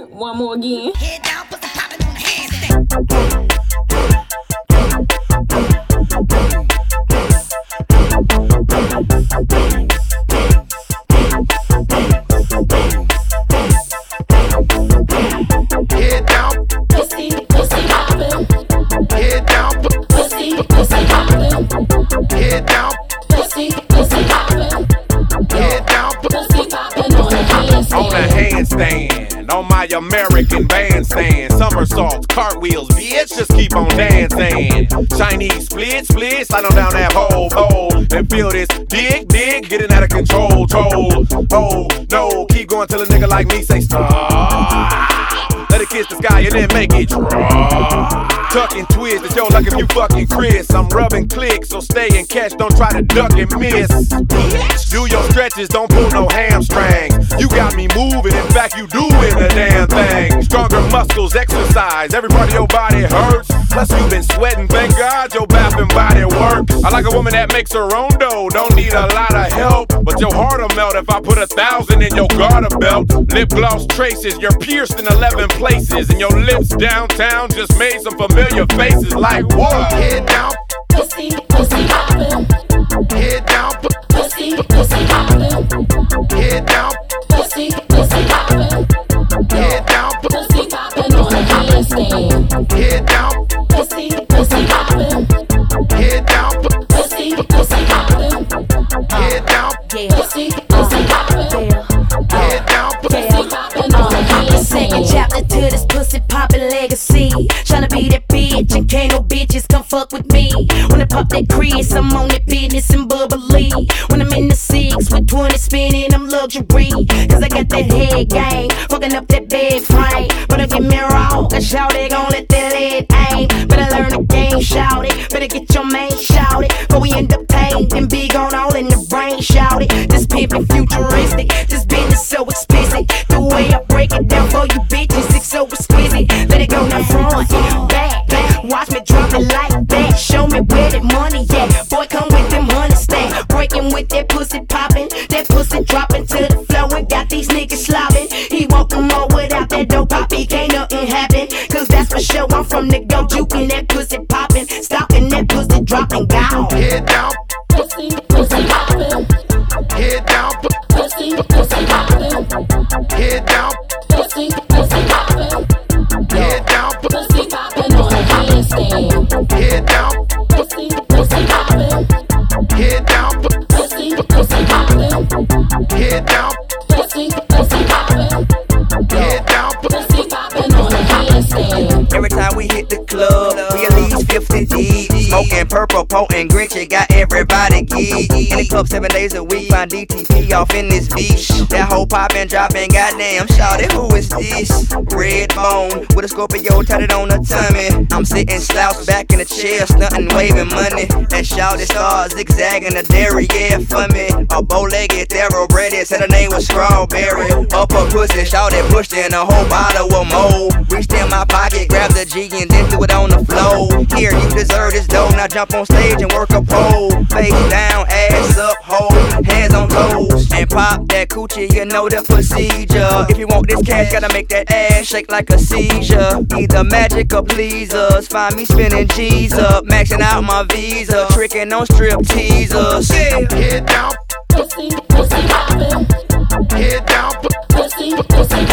One more again. Head down, put the poppin' on the handstand. Head down, Pussy poppin'. head down, Pussy poppin'. head down, Pussy poppin'. head down, Pussy poppin' on the handstand. On a handstand, on my American bandstand. Somersaults, cartwheels, bitch, just keep on dancing. Chinese split, slide on down that pole, and feel this dig, getting out of control, Oh, no, keep going till a nigga like me say stop. Let it kiss the sky and then make it drop. Tuck and twist, it's yo like if you fucking Chris. I'm rubbing clicks, so stay and catch, don't try to duck and miss. Do your stretches, don't pull no hamstrings. You got me moving, in fact you doing the damn thing. Stronger muscles, exercise, every part of your body hurts. Plus you been sweating, thank God your bath and body work. I like a woman that makes her own dough, don't need a lot of help. But your heart'll melt if I put 1,000 in your garter belt. Lip gloss traces, you're pierced in 11 places. And your lips downtown just made some familiar faces like what? head down, Pussy poppin'. head down, Pussy poppin'. head down, Pussy poppin'. head down, Pussy poppin' on the handstand. head down, Pussy poppin'. head down, Pussy poppin'. head down, Pussy poppin'. head down, Pussy poppin' on the Second handstand. chapter to this pussy poppin' legacy. Tryna be that bitch and can't no bitches come fuck with me. When I pop that Chris, I'm on that business and bubbly. When I'm in the six with 20 spinning, I'm luxury. Cause I got that head game, fucking up that bed frame. But don't get me wrong, a shout it gon' let that lead aim. Better learn the game, shout it. Better get your main shout it. But we end up tamed and big on all in the brain, shout it. This pimpin' futuristic, this business so explicit. The way I break it down for you bitches, it's so exquisite. Let it go now front, back. Watch me drop it like that. Show me where that money at. Boy, come with them honey stack. Breaking with that pussy poppin', that pussy dropping to the floor and got these niggas slobbing. He won't come more without that dope pop. He can't nothing happen. Cause that's for sure. I'm from the go juking that pussy poppin', stopping that pussy dropping gone. head down, Pussy poppin'. head down, Pussy poppin'. head down, Pussy poppin'. head down, Pussy poppin' on the handstand. head down, Pussy poppin'. head down, Pussy poppin'. head down, Pussy poppin'. head down, Pussy poppin' on the handstand. Every time we hit the club, we at least 50 deep. Smoking purple, potent Grinch, it got everybody geek. In the club 7 days a week, find DTP off in this beach. That whole poppin', droppin', goddamn, shawty, who is this? Red bone, with a Scorpio tatted on her tummy. I'm sitting slouched back in the chair, stuntin', waving money. And shawty start zigzagging the dairy, yeah, for me. A bow-legged thoroughbred, said her name was Strawberry. Up her pussy, shawty pushed in a whole bottle of mold. Reached in my pocket, grabbed the G and then threw it on the floor. Here, you deserve this dough, now jump on stage and work a pole. Face down, ass up, hold, hands on toes. And pop that coochie, you know the procedure. If you want this cash, gotta make that ass shake like a seizure. Either magic or please us, find me spinning G's up. Maxing out my visa, tricking on strip teasers. Yeah. head down, Pussy poppin'. head down, Pussy poppin'.